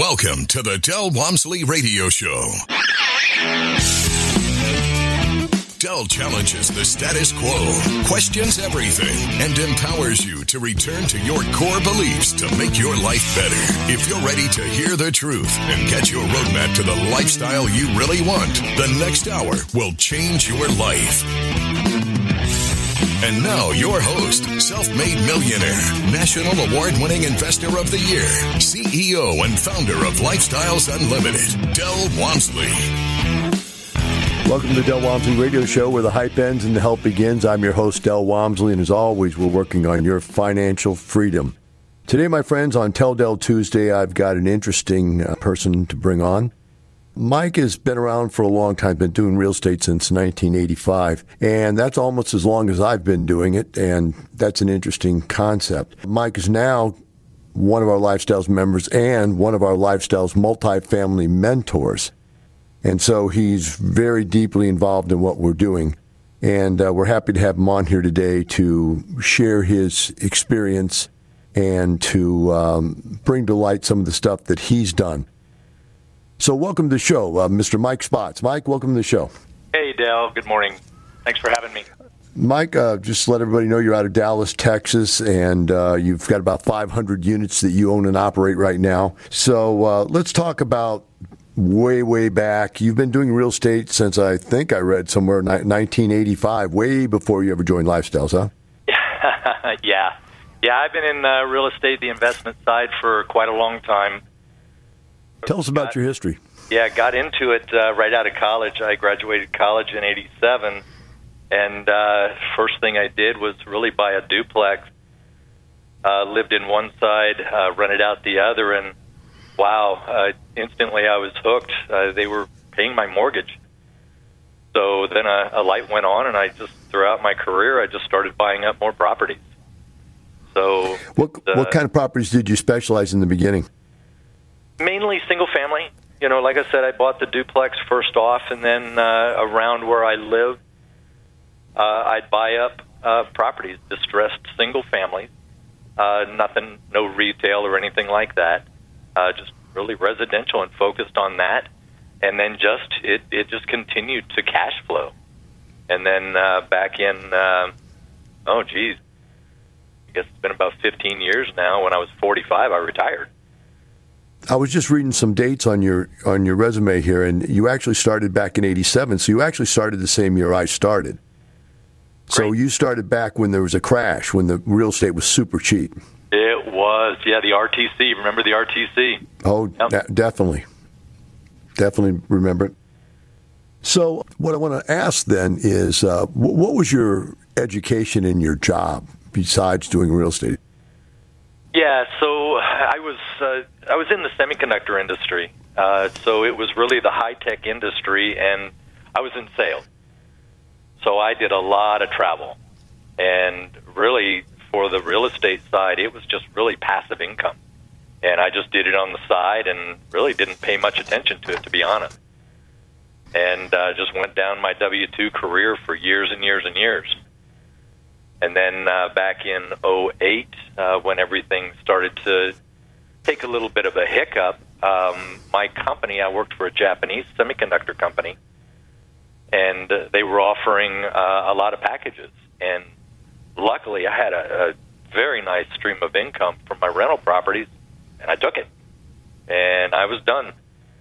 Welcome to the Del Walmsley Radio Show. Del challenges the status quo, questions everything, and empowers you to return to your core beliefs to make your life better. If you're ready to hear the truth and get your roadmap to the lifestyle you really want, the next hour will change your life. And now, your host, self-made millionaire, national award-winning investor of the year, CEO and founder of Lifestyles Unlimited, Del Walmsley. Welcome to the Del Walmsley Radio Show, where the hype ends and the help begins. I'm your host, Del Walmsley, and as always, we're working on your financial freedom. Today, my friends, on Tell Del Tuesday, I've got an interesting person to bring on. Mike has been around for a long time, been doing real estate since 1985, and that's almost as long as I've been doing it, and that's an interesting concept. Mike is now one of our Lifestyles members and one of our Lifestyles multifamily mentors, and so he's very deeply involved in what we're doing, and we're happy to have him on here today to share his experience and to bring to light some of the stuff that he's done. So welcome to the show, Mr. Mike Spots. Mike, welcome to the show. Hey, Del. Good morning. Thanks for having me. Mike, just let everybody know you're out of Dallas, Texas, and you've got about 500 units that you own and operate right now. So let's talk about way back. You've been doing real estate since I think I read somewhere 1985, way before you ever joined Lifestyles, huh? Yeah, I've been in real estate, the investment side, for quite a long time. Tell us about your history. Yeah, got into it right out of college. I graduated college in 87, and first thing I did was really buy a duplex. Lived in one side, rented out the other, and wow, instantly I was hooked. They were paying my mortgage. So then a light went on, and I just, throughout my career, I just started buying up more properties. So what kind of properties did you specialize in the beginning? Mainly single family. You know, like I said, I bought the duplex first off, and then around where I live, I'd buy up properties, distressed single families. Nothing, no retail or anything like that. Just really residential and focused on that. And then it just continued to cash flow. And then back in, I guess it's been about 15 years now. When I was 45, I retired. I was just reading some dates on your resume here, and you actually started back in 87, so you actually started the same year I started. Great. So you started back when there was a crash, when the real estate was super cheap. It was, yeah, the RTC. Remember the RTC? Oh, yep. Definitely. Definitely remember it. So what I want to ask then is, what was your education in your job besides doing real estate? Yeah, so I was in the semiconductor industry, so it was really the high-tech industry, and I was in sales. So I did a lot of travel, and really for the real estate side, it was just really passive income, and I just did it on the side and really didn't pay much attention to it, to be honest, and just went down my W-2 career for years and years and years. And then back in 2008, when everything started to take a little bit of a hiccup, my company, I worked for a Japanese semiconductor company, and they were offering a lot of packages. And luckily, I had a very nice stream of income from my rental properties, and I took it. And I was done.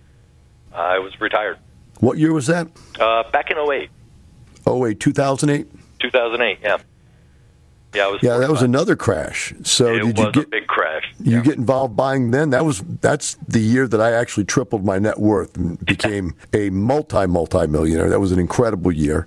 I was retired. What year was that? Back in 2008. 2008, 2008? 2008, yeah. Yeah, that was another crash. So it was a big crash. You get involved buying then? That's the year that I actually tripled my net worth and became a multi-millionaire. That was an incredible year.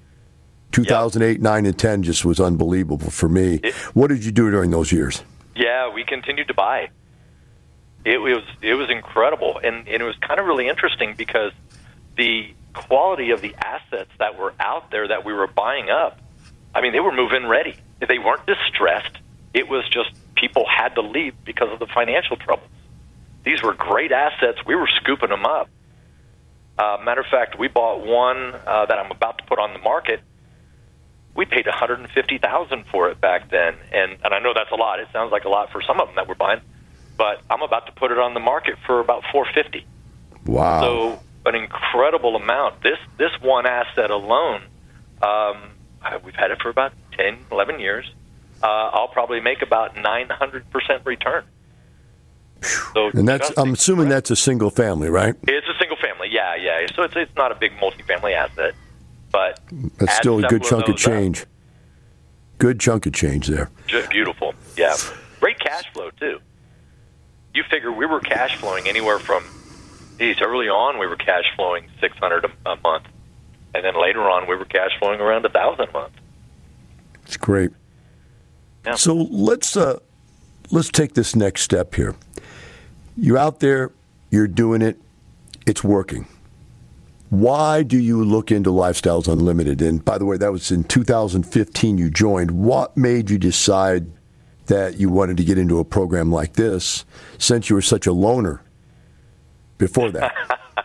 2008, 9, and 10 just was unbelievable for me. What did you do during those years? Yeah, we continued to buy. It was incredible, and it was kind of really interesting because the quality of the assets that were out there that we were buying up, I mean, they were move-in ready. They weren't distressed. It was just people had to leave because of the financial troubles. These were great assets. We were scooping them up. Matter of fact, we bought one that I'm about to put on the market. We paid $150,000 for it back then, and I know that's a lot. It sounds like a lot for some of them that we're buying, but but I'm about to put it on the market for about $450. Wow. So an incredible amount. This one asset alone, we've had it for about 10, 11 years. I'll probably make about 900% return. So and I'm assuming that's a single family, right? It's a single family, yeah. So it's not a big multifamily asset, but that's still a good chunk of change. Good chunk of change there. Beautiful, yeah. Great cash flow too. You figure we were cash flowing anywhere from, early on we were cash flowing $600 a month, and then later on we were cash flowing around $1,000 a month. It's great. Yeah. So let's take this next step here. You're out there, you're doing it, it's working. Why do you look into Lifestyles Unlimited? And by the way, that was in 2015 you joined. What made you decide that you wanted to get into a program like this since you were such a loner before that?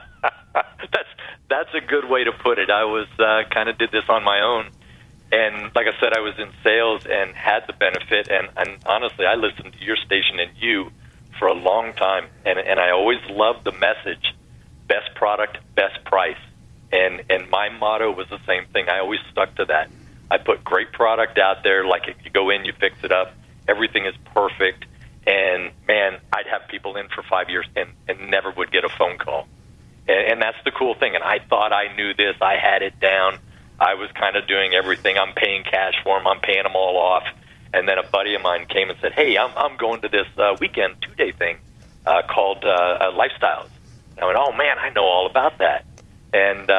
That's a good way to put it. I was kind of did this on my own. And like I said, I was in sales and had the benefit. And honestly, I listened to your station and you for a long time. And I always loved the message, best product, best price. And my motto was the same thing. I always stuck to that. I put great product out there. Like if you go in, you fix it up. Everything is perfect. And, man, I'd have people in for 5 years and never would get a phone call. And that's the cool thing. And I thought I knew this. I had it down. I was kind of doing everything. I'm paying cash for them. I'm paying them all off. And then a buddy of mine came and said, hey, I'm going to this weekend 2-day thing called Lifestyles. And I went, oh, man, I know all about that. And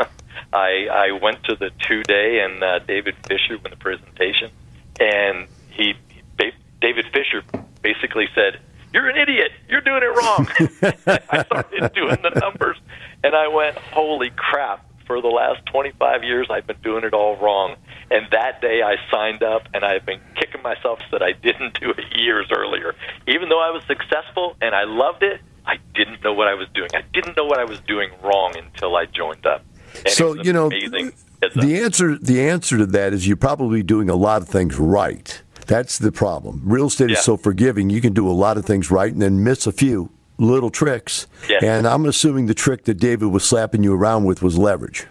I went to the 2-day, and David Fisher went the presentation. And David Fisher basically said, you're an idiot. You're doing it wrong. I started doing the numbers, and I went, holy crap. For the last 25 years, I've been doing it all wrong. And that day I signed up, and I've been kicking myself that I didn't do it years earlier. Even though I was successful and I loved it, I didn't know what I was doing. I didn't know what I was doing wrong until I joined up. And so, the answer to that is you're probably doing a lot of things right. That's the problem. Real estate is so forgiving. You can do a lot of things right and then miss a few little tricks. Yes. And I'm assuming the trick that David was slapping you around with was leverage.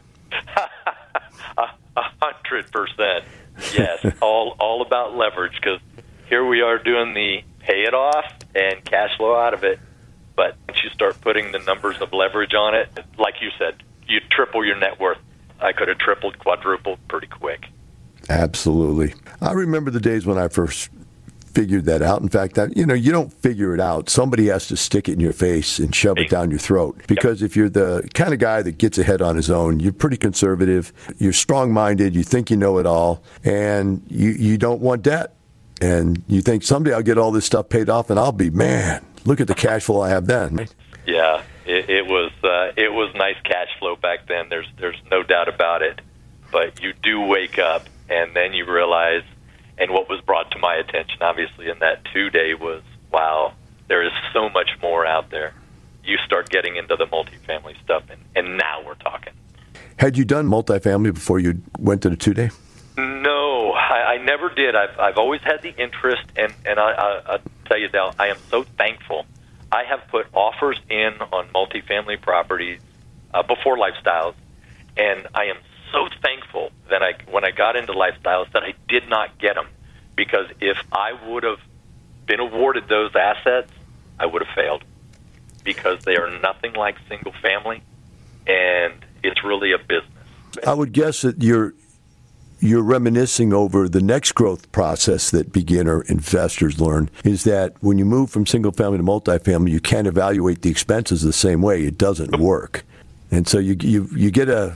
100%. Yes, all about leverage, because here we are doing the pay it off and cash flow out of it. But once you start putting the numbers of leverage on it, like you said, you triple your net worth. I could have tripled, quadrupled pretty quick. Absolutely. I remember the days when I first figured that out. In fact, you don't figure it out. Somebody has to stick it in your face and shove it down your throat. Because if you're the kind of guy that gets ahead on his own, you're pretty conservative, you're strong-minded, you think you know it all, and you don't want debt. And you think someday I'll get all this stuff paid off and I'll be, man, look at the cash flow I have then. Yeah, it was nice cash flow back then. There's no doubt about it. But you do wake up and then you realize, and what was brought to my attention, obviously, in that 2-day was, wow, there is so much more out there. You start getting into the multifamily stuff, and now we're talking. Had you done multifamily before you went to the 2-day? No, I never did. I've always had the interest, and I'll tell you, Del, I am so thankful. I have put offers in on multifamily properties before Lifestyles, and I am so thankful that when I got into Lifestyles that I did not get them, because if I would have been awarded those assets, I would have failed, because they are nothing like single family, and it's really a business. I would guess that you're reminiscing over the next growth process that beginner investors learn, is that when you move from single family to multifamily, you can't evaluate the expenses the same way. It doesn't work. And so you get a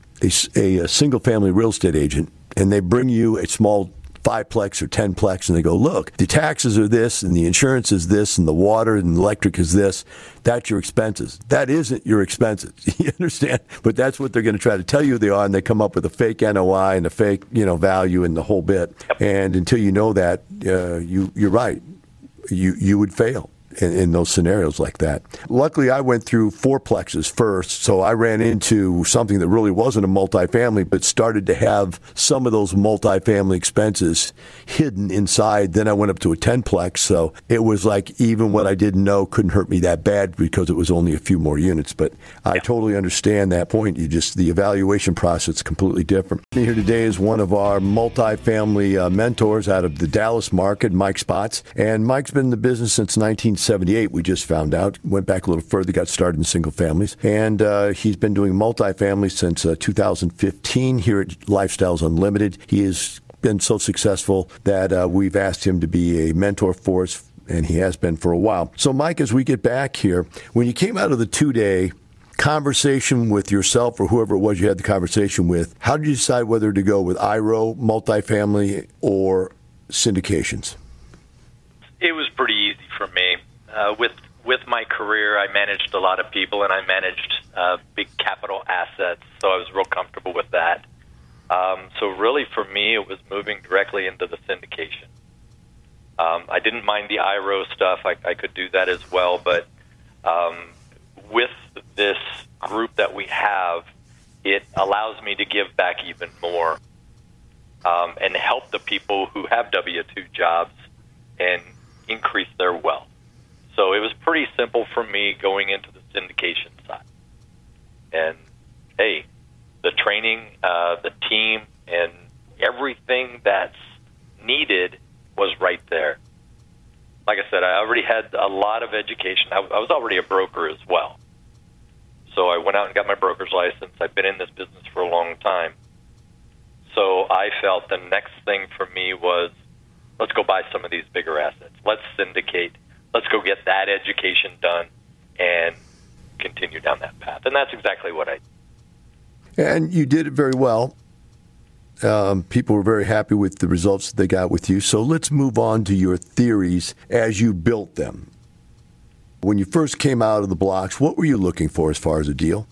single-family real estate agent, and they bring you a small 5-plex or 10-plex, and they go, look, the taxes are this, and the insurance is this, and the water and electric is this. That's your expenses. That isn't your expenses. You understand? But that's what they're going to try to tell you they are, and they come up with a fake NOI and a fake, value and the whole bit. And until you know that, you're right. You would fail. in those scenarios like that. Luckily, I went through fourplexes first, so I ran into something that really wasn't a multifamily, but started to have some of those multifamily expenses hidden inside. Then I went up to a 10plex, so it was like even what I didn't know couldn't hurt me that bad because it was only a few more units. But I totally understand that point. The evaluation process is completely different. Here today is one of our multifamily mentors out of the Dallas market, Mike Spotts. And Mike's been in the business since 1978, we just found out. Went back a little further, got started in single families. And he's been doing multifamily since 2015 here at Lifestyles Unlimited. He has been so successful that we've asked him to be a mentor for us, and he has been for a while. So, Mike, as we get back here, when you came out of the 2-day conversation with yourself or whoever it was you had the conversation with, how did you decide whether to go with IRO, multifamily, or syndications? It was pretty easy for me. With my career, I managed a lot of people, and I managed big capital assets, so I was real comfortable with that. So really, for me, it was moving directly into the syndication. I didn't mind the IRO stuff. I could do that as well, but with this group that we have, it allows me to give back even more and help the people who have W-2 jobs and increase their wealth. So it was pretty simple for me going into the syndication side. And, hey, the training, the team, and everything that's needed was right there. Like I said, I already had a lot of education. I was already a broker as well. So I went out and got my broker's license. I've been in this business for a long time. So I felt the next thing for me was, let's go buy some of these bigger assets. Let's syndicate. Let's go get that education done and continue down that path. And that's exactly what I did. And you did it very well. People were very happy with the results that they got with you. So let's move on to your theories as you built them. When you first came out of the blocks, what were you looking for as far as a deal?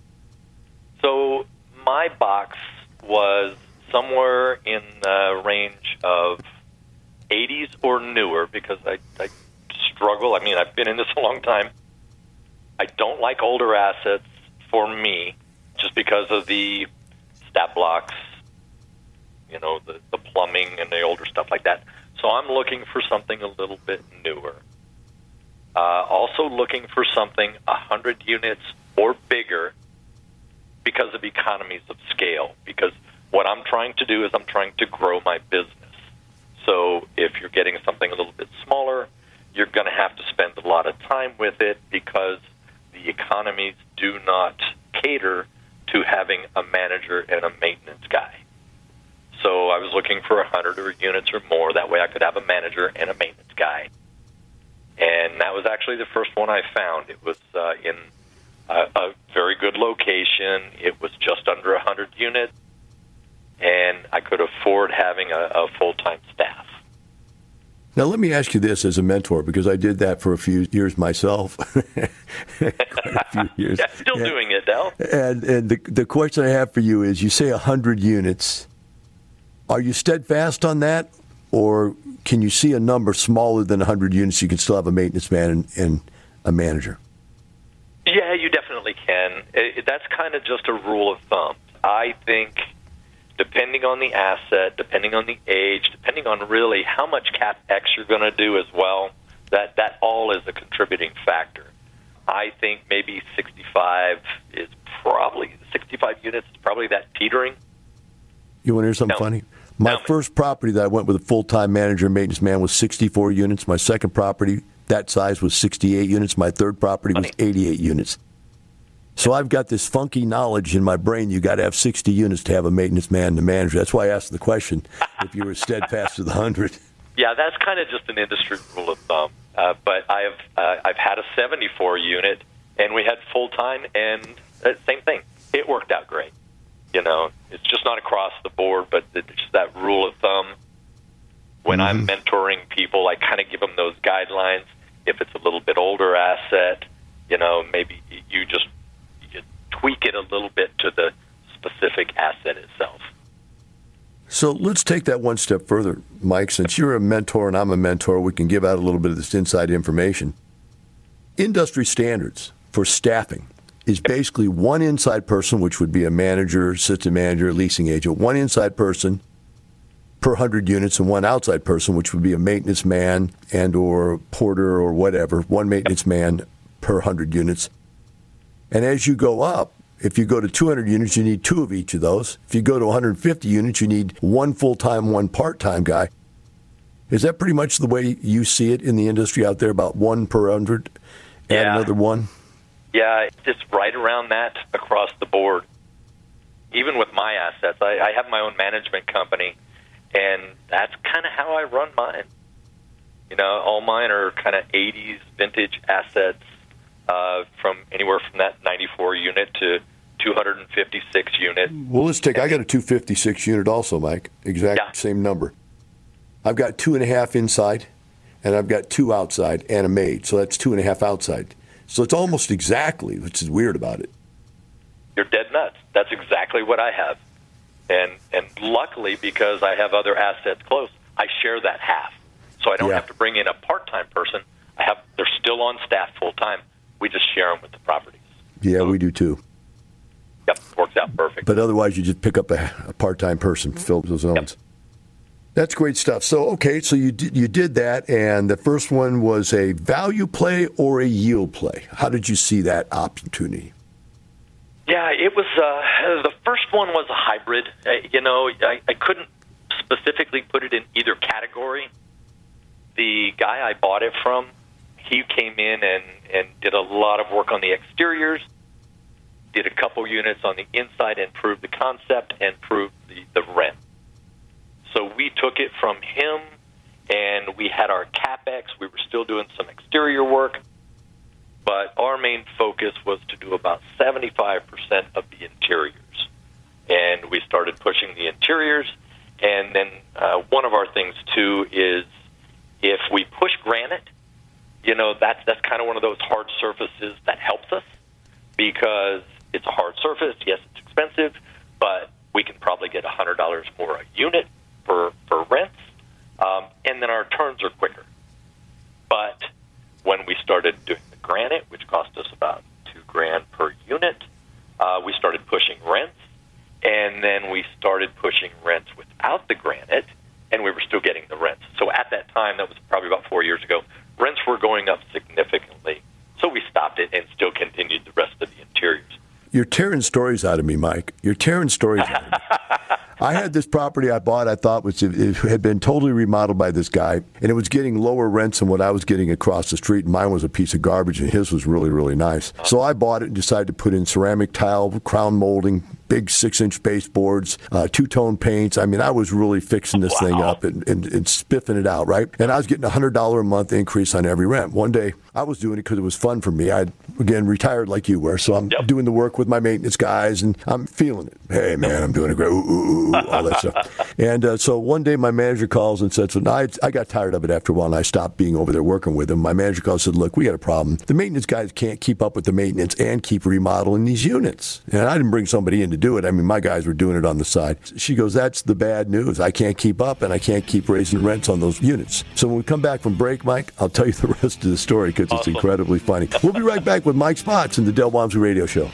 So my box was somewhere in the range of 80s or newer because I struggle. I mean, I've been in this a long time. I don't like older assets for me just because of the stat blocks, you know, the plumbing and the older stuff like that. So I'm looking for something a little bit newer. Also looking for something 100 units or bigger because of economies of scale. Because what I'm trying to do is I'm trying to grow my business. So if you're getting something a little bit smaller, you're going to have to spend a lot of time with it because the economies do not cater to having a manager and a maintenance guy. So I was looking for 100 units or more. That way I could have a manager and a maintenance guy. And that was actually the first one I found. It was in a very good location. It was just under 100 units, and I could afford having a full-time staff. Now, let me ask you this as a mentor, because I did that for a few years myself. Quite a few years. Yeah, still doing it, Del. And the question I have for you is, you say 100 units. Are you steadfast on that, or can you see a number smaller than 100 units you can still have a maintenance man and a manager? Yeah, you definitely can. That's kind of just a rule of thumb. I think depending on the asset, depending on the age, depending on really how much CapEx you're going to do as well, that all is a contributing factor. I think maybe 65 units is probably that teetering. You want to hear something funny? My first property that I went with a full-time manager and maintenance man was 64 units. My second property, that size, was 68 units. My third property was 88 units. So I've got this funky knowledge in my brain. You got to have 60 units to have a maintenance man and a manager. That's why I asked the question if you were steadfast to the 100. Yeah, that's kind of just an industry rule of thumb. But I've had a 74 unit, and we had full-time, and same thing. It worked out great. You know, it's just not across the board, but it's just that rule of thumb. When I'm mentoring people, I kind of give them those guidelines. If it's a little bit older asset, you know, maybe you tweak it a little bit to the specific asset itself. So let's take that one step further, Mike. Since you're a mentor and I'm a mentor, we can give out a little bit of this inside information. industry standards for staffing is basically one inside person, which would be a manager, assistant manager, leasing agent, one inside person per 100 units, and one outside person, which would be a maintenance man and or porter or whatever, one maintenance man per 100 units. And as you go up, if you go to 200 units, you need 2 of each of those. If you go to 150 units, you need 1 full-time, 1 part-time guy. Is that pretty much the way you see it in the industry out there, about 1 per 100, add another 1? Yeah, it's right around that across the board. Even with my assets, I have my own management company, and that's kind of how I run mine. You know, all mine are kind of 80s vintage assets, from anywhere from that 94 unit to 256 unit. Well, let's take, I got a 256 unit also, Mike. Same number. I've got 2.5 inside, and I've got 2 outside and a maid. So that's 2.5 outside. So it's almost exactly, which is weird about it. You're dead nuts. That's exactly what I have. And luckily, because I have other assets close, I share that half. So I don't have to bring in a part-time person. They're still on staff full-time. We just share them with the properties. Yeah, we do too. Yep, works out perfect. But otherwise, you just pick up a part-time person, fill those zones. Yep. That's great stuff. So, okay, so you did that, and the first one was a value play or a yield play. How did you see that opportunity? Yeah, it was the first one was a hybrid. I couldn't specifically put it in either category. The guy I bought it from, he came in and did a lot of work on the exteriors, did a couple units on the inside, and proved the concept and proved the rent. So we took it from him, and we had our CapEx. We were still doing some exterior work, but our main focus was to do about 75% of the interiors. And we started pushing the interiors, and then one of our things, too, is if we push granite, that's kind of one of those hard surfaces that helps us because it's a hard surface. Yes, it's expensive, but we can probably get $100 more a unit for rents, and then our turns are quicker. But when we started doing the granite, which cost us about $2,000 per unit, we started pushing rents, and then we started pushing rents without the granite, and we were still getting the rents. So at that time, that was probably about 4 years ago, rents were going up significantly. So we stopped it and still continued the rest of the interiors. You're tearing stories out of me, Mike. You're tearing stories out of me. I had this property I bought, I thought it had been totally remodeled by this guy, and it was getting lower rents than what I was getting across the street, and mine was a piece of garbage, and his was really, really nice. So I bought it and decided to put in ceramic tile, crown molding, big 6-inch baseboards, two-tone paints. I mean, I was really fixing this thing up and spiffing it out, right? And I was getting a $100 a month increase on every rent. One day, I was doing it because it was fun for me. I'd, again, retired like you were, so I'm doing the work with my maintenance guys, and I'm feeling it. Hey, man, I'm doing a great, all that stuff. And so one day, my manager calls and said, so now I got tired of it after a while, and I stopped being over there working with him. My manager calls and said, look, we got a problem. The maintenance guys can't keep up with the maintenance and keep remodeling these units. And I didn't bring somebody in to do it. I mean, my guys were doing it on the side. She goes, that's the bad news. I can't keep up, and I can't keep raising rents on those units. So when we come back from break, Mike, I'll tell you the rest of the story because it's incredibly funny. We'll be right back with Mike Spots in the Del Walmsley Radio Show.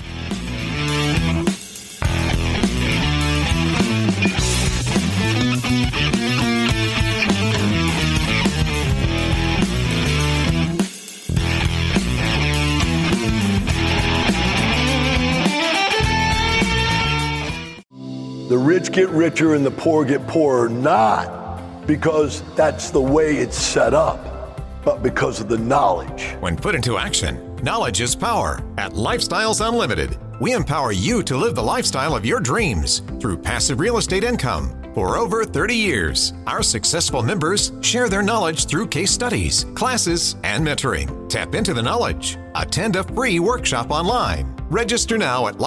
The rich get richer and the poor get poorer, not because that's the way it's set up, but because of the knowledge. When put into action, knowledge is power. At Lifestyles Unlimited, we empower you to live the lifestyle of your dreams through passive real estate income. For over 30 years, our successful members share their knowledge through case studies, classes, and mentoring. Tap into the knowledge. Attend a free workshop online. Register now at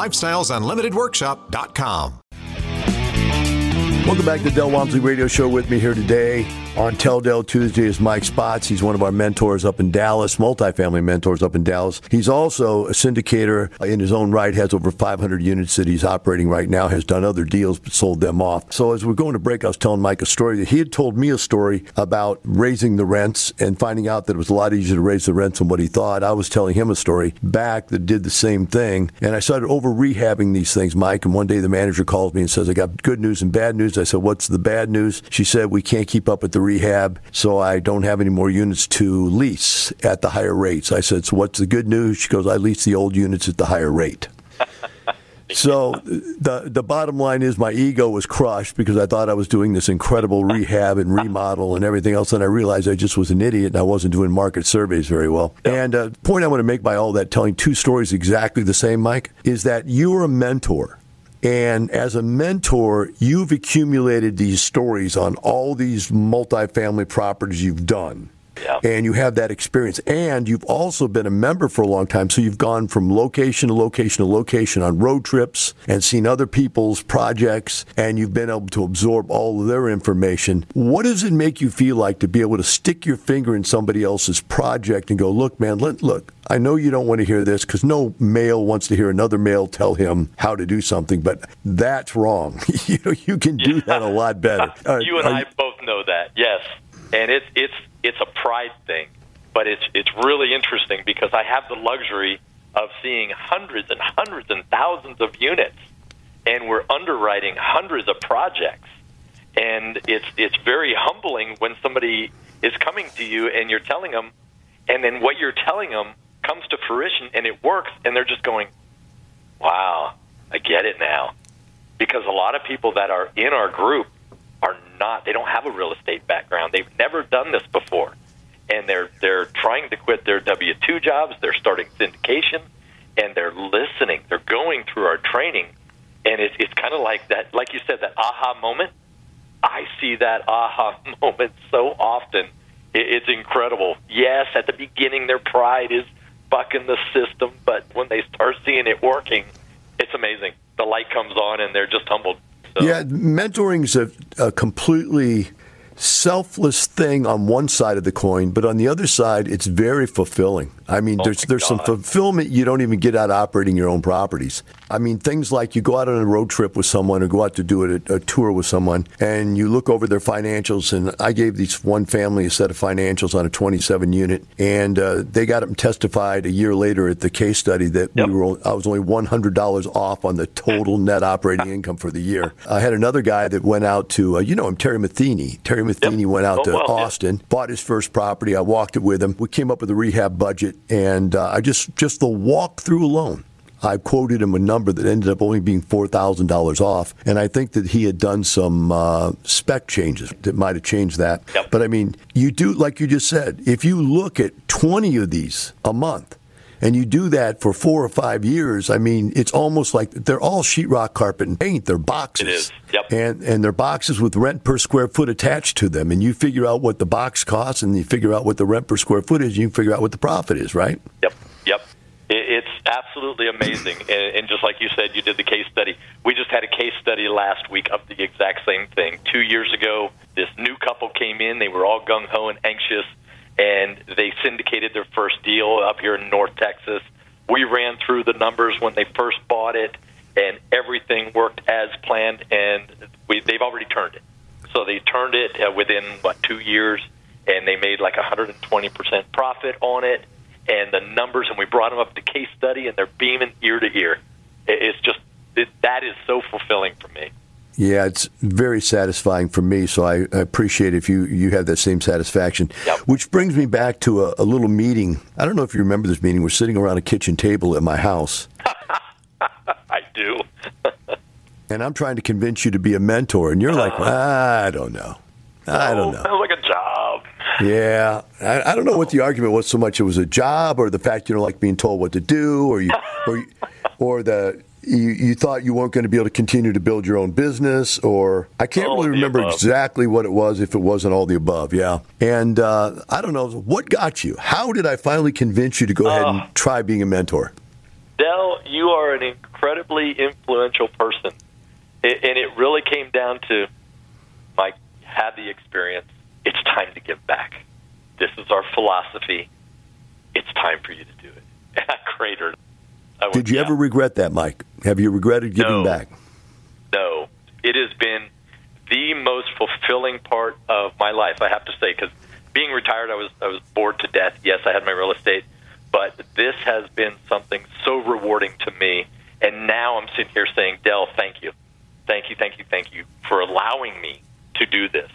lifestylesunlimitedworkshop.com. Welcome back to the Del Walmsley Radio Show. With me here today, On Tell Del Tuesday is Mike Spots. He's one of our mentors up in Dallas, multifamily mentors up in Dallas. He's also a syndicator in his own right, has over 500 units that he's operating right now, has done other deals but sold them off. So as we're going to break, I was telling Mike a story that he had told me a story about raising the rents and finding out that it was a lot easier to raise the rents than what he thought. I was telling him a story back that did the same thing. And I started over rehabbing these things, Mike. And one day the manager calls me and says, I got good news and bad news. I said, what's the bad news? She said, we can't keep up with the rehab, so I don't have any more units to lease at the higher rates. I said, so what's the good news? She goes, I lease the old units at the higher rate. So the bottom line is my ego was crushed because I thought I was doing this incredible rehab and remodel and everything else, and I realized I just was an idiot and I wasn't doing market surveys very well. And the point I want to make by all that, telling two stories exactly the same, Mike, is that you are a mentor. And as a mentor, you've accumulated these stories on all these multifamily properties you've done. Yeah. And you have that experience. And you've also been a member for a long time. So you've gone from location to location to location on road trips and seen other people's projects. And you've been able to absorb all of their information. What does it make you feel like to be able to stick your finger in somebody else's project and go, look, man, look, I know you don't want to hear this because no male wants to hear another male tell him how to do something, but that's wrong. You can do that a lot better. You and I both know that, yes. And it's a pride thing, but it's really interesting because I have the luxury of seeing hundreds and hundreds and thousands of units, and we're underwriting hundreds of projects. And it's very humbling when somebody is coming to you and you're telling them, and then what you're telling them comes to fruition and it works, and they're just going, wow, I get it now. Because a lot of people that are in our group they don't have a real estate background. They've never done this before. And they're trying to quit their W-2 jobs. They're starting syndication, and they're listening. They're going through our training. And it's kind of like that, like you said, that aha moment. I see that aha moment so often. It's incredible. Yes, at the beginning, their pride is bucking the system, but when they start seeing it working, it's amazing. The light comes on, and they're just humbled. So. Yeah, mentoring's a completely selfless thing on one side of the coin, but on the other side, it's very fulfilling. I mean, there's some fulfillment you don't even get out of operating your own properties. I mean, things like you go out on a road trip with someone or go out to do a tour with someone, and you look over their financials, and I gave this one family a set of financials on a 27-unit, and they got up and testified a year later at the case study that I was only $100 off on the total net operating income for the year. I had another guy that went out to, him, Terry Matheny. Terry Matheny went out to Austin, bought his first property. I walked it with him. We came up with a rehab budget, and I just the walkthrough alone, I quoted him a number that ended up only being $4,000 off, and I think that he had done some spec changes that might have changed that. Yep. But, I mean, you do, like you just said, if you look at 20 of these a month, and you do that for 4 or 5 years, I mean, it's almost like they're all sheetrock, carpet, and paint. They're boxes. It is. Yep. And they're boxes with rent per square foot attached to them. And you figure out what the box costs, and you figure out what the rent per square foot is, and you can figure out what the profit is, right? Yep. It's absolutely amazing. And just like you said, you did the case study. We just had a case study last week of the exact same thing. 2 years ago, this new couple came in. They were all gung-ho and anxious, and they syndicated their first deal up here in North Texas. We ran through the numbers when they first bought it, and everything worked as planned, and they've already turned it. So they turned it within, 2 years, and they made like 120% profit on it, and the numbers, and we brought them up to case study, and they're beaming ear to ear. It's just, that is so fulfilling for me. Yeah, it's very satisfying for me, so I appreciate if you have that same satisfaction. Yep. Which brings me back to a little meeting. I don't know if you remember this meeting. We're sitting around a kitchen table at my house. I do. And I'm trying to convince you to be a mentor, and you're like, I don't know. I don't know. Sounds like a job. Yeah. I don't know what the argument was so much. It was a job, or the fact you don't like being told what to do, or you thought you weren't going to be able to continue to build your own business, or I can't really remember exactly what it was, if it wasn't all the above, yeah. And I don't know, what got you? How did I finally convince you to go ahead and try being a mentor? Del, you are an incredibly influential person. And it really came down to, Mike, had the experience, it's time to give back. This is our philosophy. It's time for you to do it. And I cratered. Did you ever regret that, Mike? Have you regretted giving back? No. It has been the most fulfilling part of my life, I have to say, because being retired, I was bored to death. Yes, I had my real estate, but this has been something so rewarding to me. And now I'm sitting here saying, Del, thank you. Thank you, thank you, thank you for allowing me to do this.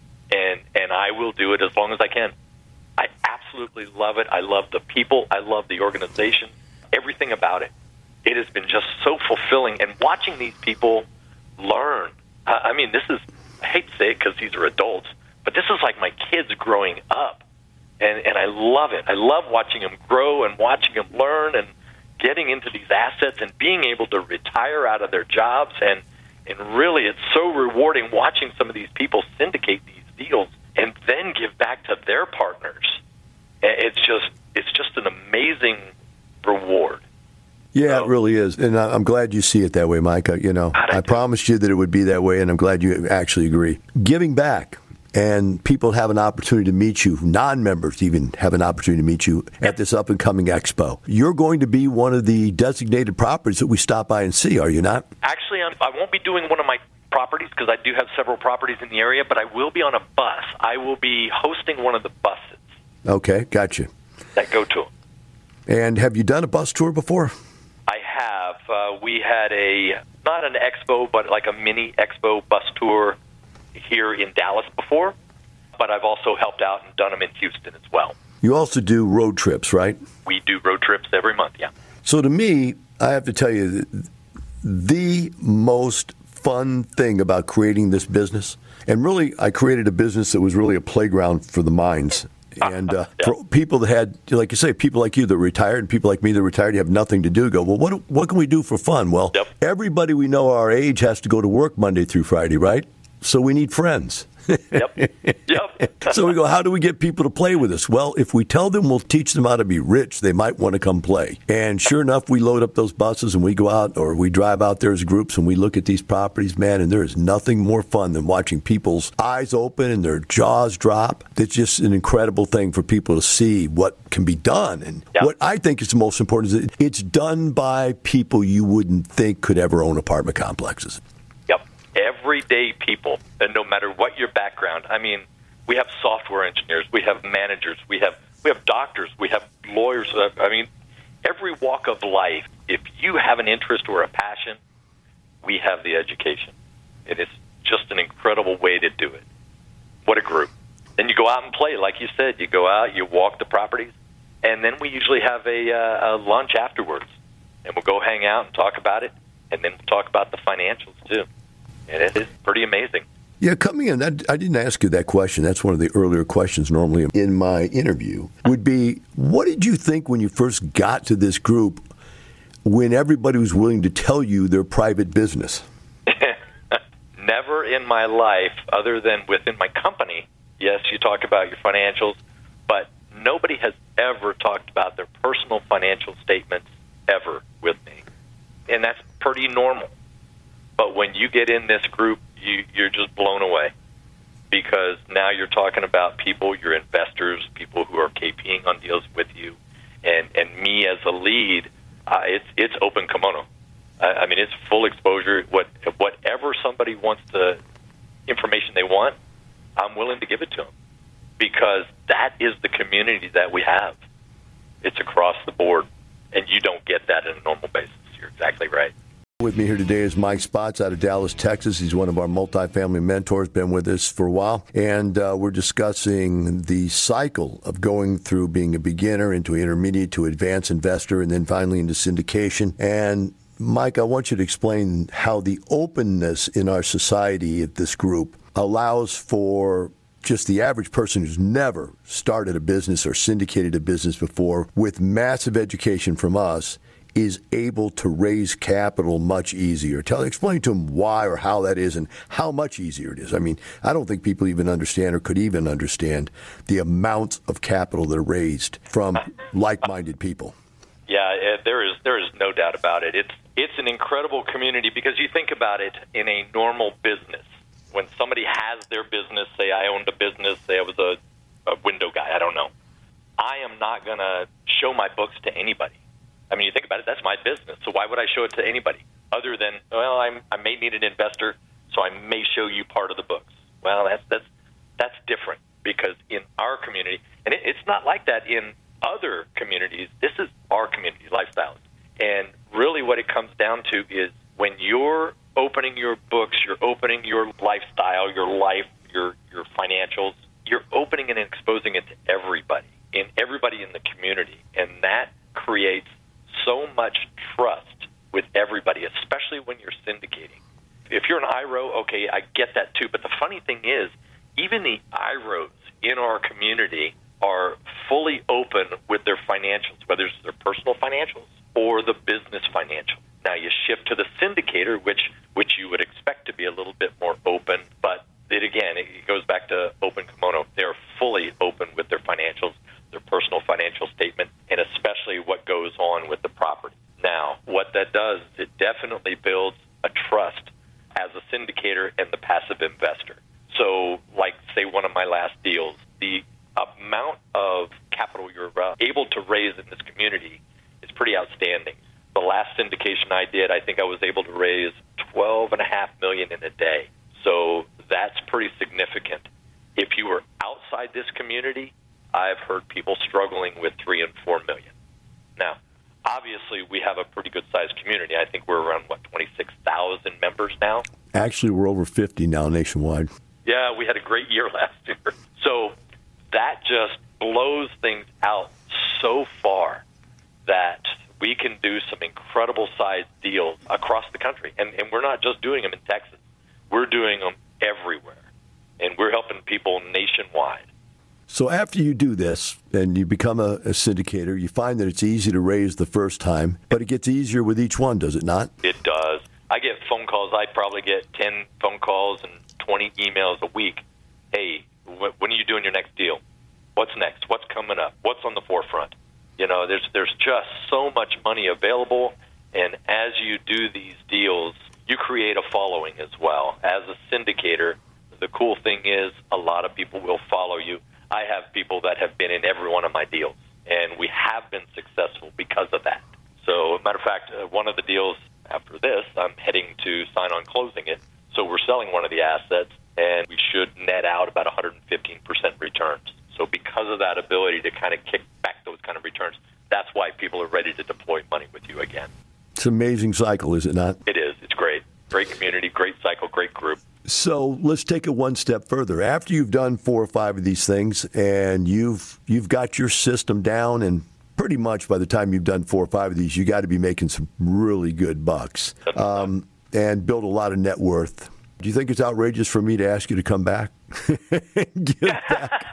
And I will do it as long as I can. I absolutely love it. I love the people. I love the organization. Everything about it. It has been just so fulfilling. And watching these people learn. I mean, this is, I hate to say it because these are adults, but this is like my kids growing up. And I love it. I love watching them grow and watching them learn and getting into these assets and being able to retire out of their jobs. And really, it's so rewarding watching some of these people syndicate these deals and then give back to their partners. It's just an amazing reward. Yeah, it really is. And I'm glad you see it that way, Mike. I promised you that it would be that way, and I'm glad you actually agree. Giving back, and people have an opportunity to meet you, non-members even have an opportunity to meet you at this up-and-coming expo. You're going to be one of the designated properties that we stop by and see, are you not? Actually, I won't be doing one of my properties because I do have several properties in the area, but I will be on a bus. I will be hosting one of the buses. Okay, gotcha. That go to them. And have you done a bus tour before? I have. We had not an expo, but like a mini expo bus tour here in Dallas before, but I've also helped out and done them in Houston as well. You also do road trips, right? We do road trips every month, yeah. So to me, I have to tell you, the most fun thing about creating this business, and really I created a business that was really a playground for the minds. And for people that had, like you say, people like you that retired and people like me that retired, you have nothing to do, go, well, what can we do for fun? Well, everybody we know our age has to go to work Monday through Friday, right? So we need friends. Yep. So we go, how do we get people to play with us? Well, if we tell them we'll teach them how to be rich, they might want to come play. And sure enough, we load up those buses and we go out, or we drive out there as groups and we look at these properties, man, and there is nothing more fun than watching people's eyes open and their jaws drop. It's just an incredible thing for people to see what can be done. And what I think is the most important is that it's done by people you wouldn't think could ever own apartment complexes. Everyday people, and no matter what your background. I mean, we have software engineers, we have managers, we have doctors, we have lawyers. I mean, every walk of life. If you have an interest or a passion, we have the education. It is just an incredible way to do it. What a group. Then you go out and play, like you said. You go out, you walk the properties, and then we usually have a lunch afterwards, and we'll go hang out and talk about it, and then we'll talk about the financials too. And it is pretty amazing. Yeah, coming in, I didn't ask you that question. That's one of the earlier questions normally in my interview, would be, what did you think when you first got to this group when everybody was willing to tell you their private business? Never in my life, other than within my company. Yes, you talk about your financials, but nobody has ever talked about their personal financial statements ever with me. And that's pretty normal. But when you get in this group, you're just blown away, because now you're talking about people, your investors, people who are KPing on deals with you, and me as a lead. It's open kimono. I mean, it's full exposure. Whatever somebody wants information they want, I'm willing to give it to them, because that is the community that we have. It's across the board, and you don't get that on a normal basis. You're exactly right. With me here today is Mike Spots out of Dallas, Texas. He's one of our multifamily mentors, been with us for a while. And we're discussing the cycle of going through being a beginner into intermediate to advanced investor and then finally into syndication. And Mike, I want you to explain how the openness in our society at this group allows for just the average person who's never started a business or syndicated a business before, with massive education from us, is able to raise capital much easier. Explain to them why or how that is and how much easier it is. I mean, I don't think people even understand or could even understand the amounts of capital that are raised from like-minded people. Yeah, there is no doubt about it. It's an incredible community, because you think about it in a normal business. when somebody has their business, say I owned a business, say I was a window guy, I don't know. I am not going to show my books to anybody. I mean, you think about it, that's my business. So why would I show it to anybody other than, well, I may need an investor, so I may show you part of the books. Well, that's different because in our community, and it's not like that in other communities. This is our community, Lifestyles. And really what it comes down to is when you're opening your books, you're opening your lifestyle, your life, your financials, you're opening and exposing it to everybody in the community. And that creates so much trust with everybody, especially when you're syndicating. If you're an IRO, okay, I get that too. But the funny thing is, even the IROs in our community are fully open with their financials, whether it's their personal financials or the business financials. Now you shift to the syndicator, which you would expect to be a little bit more open, but it goes back to open kimono. They're fully open with their financials, their personal financial statement, and especially what goes on with the property. Now, what that does is it definitely builds a trust as a syndicator and the passive investor. So, like, say, one of my last deals, the amount of capital you're able to raise in this community is pretty outstanding. The last syndication I did, I think I was able to raise $12.5 million in a day. So that's pretty significant. If you were outside this community, I've heard people struggling with $3 and $4 million. Now, obviously, we have a pretty good-sized community. I think we're around, 26,000 members now? Actually, we're over 50 now nationwide. Yeah, we had a great year last year. So that just blows things out so far that we can do some incredible-sized deals across the country. And we're not just doing them in Texas. We're doing them everywhere. And we're helping people nationwide. So after you do this and you become a syndicator, you find that it's easy to raise the first time, but it gets easier with each one, does it not? It does. I get phone calls. I probably get 10 phone calls and 20 emails a week. Hey, when are you doing your next deal? What's next? What's coming up? What's on the forefront? You know, there's just so much money available, and as you do these deals, you create a following as well. As a syndicator, the cool thing is a lot of people will follow you. I have people that have been in every one of my deals, and we have been successful because of that. So, matter of fact, one of the deals after this, I'm heading to sign on closing it. So we're selling one of the assets, and we should net out about 115% returns. So because of that ability to kind of kick back those kind of returns, that's why people are ready to deploy money with you again. It's an amazing cycle, is it not? It is. It's great. Great community, great cycle, great group. So let's take it one step further. After you've done 4 or 5 of these things and you've got your system down, and pretty much by the time you've done 4 or 5 of these, you got to be making some really good bucks and build a lot of net worth. Do you think it's outrageous for me to ask you to come back? Give back?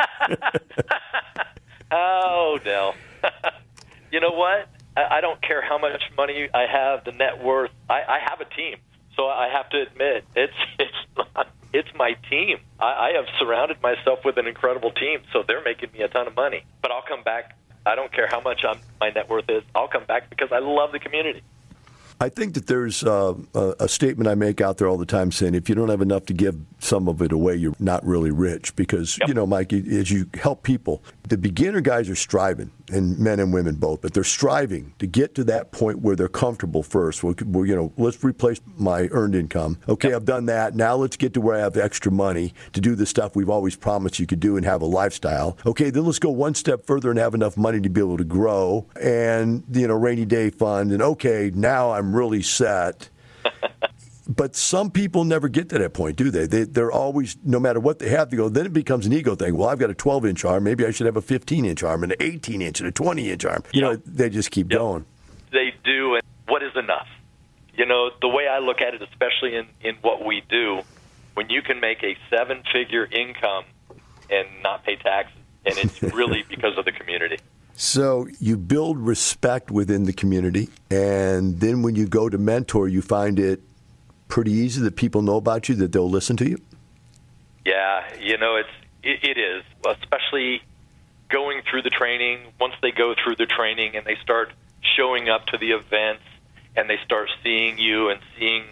Oh, Del. You know what? I don't care how much money I have, the net worth. I have a team. So I have to admit, it's my team. I have surrounded myself with an incredible team, so they're making me a ton of money. But I'll come back. I don't care how much my net worth is. I'll come back because I love the community. I think that there's a statement I make out there all the time saying if you don't have enough to give some of it away, you're not really rich. Because, you know, Mike, as you help people, the beginner guys are striving, and men and women both, but they're striving to get to that point where they're comfortable first. We're, you know, let's replace my earned income. Okay, I've done that. Now let's get to where I have extra money to do the stuff we've always promised you could do and have a lifestyle. Okay, then let's go one step further and have enough money to be able to grow and, you know, rainy day fund. And okay, now I'm really set. But some people never get to that point, do they? They're always, no matter what they have, they go, then it becomes an ego thing. Well, I've got a 12-inch arm. Maybe I should have a 15-inch arm and an 18-inch and a 20-inch arm. You know, they just keep going. They do. And what is enough? You know, the way I look at it, especially in what we do, when you can make a 7-figure income and not pay taxes, and it's really because of the community. So you build respect within the community, and then when you go to mentor, you find it pretty easy that people know about you, that they'll listen to you? Yeah, you know, it is, especially going through the training. Once they go through the training and they start showing up to the events and they start seeing you and seeing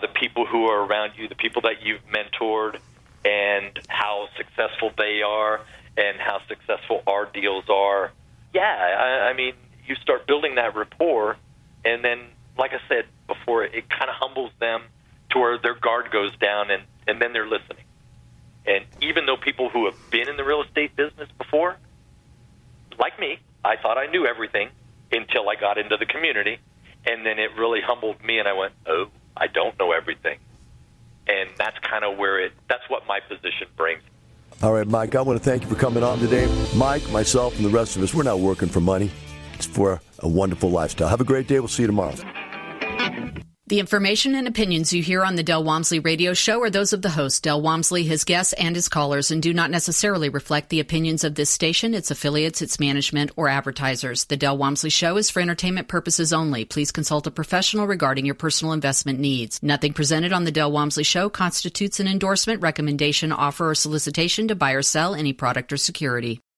the people who are around you, the people that you've mentored, and how successful they are and how successful our deals are. Yeah, I mean, you start building that rapport, and then, like I said before, it kind of humbles them to where their guard goes down, and then they're listening. And even though people who have been in the real estate business before, like me, I thought I knew everything until I got into the community, and then it really humbled me, and I went, oh, I don't know everything. And that's kind of where that's what my position brings. All right, Mike, I want to thank you for coming on today. Mike, myself, and the rest of us, we're not working for money. It's for a wonderful lifestyle. Have a great day. We'll see you tomorrow. The information and opinions you hear on the Del Walmsley Radio Show are those of the host, Del Walmsley, his guests, and his callers, and do not necessarily reflect the opinions of this station, its affiliates, its management, or advertisers. The Del Walmsley Show is for entertainment purposes only. Please consult a professional regarding your personal investment needs. Nothing presented on the Del Walmsley Show constitutes an endorsement, recommendation, offer, or solicitation to buy or sell any product or security.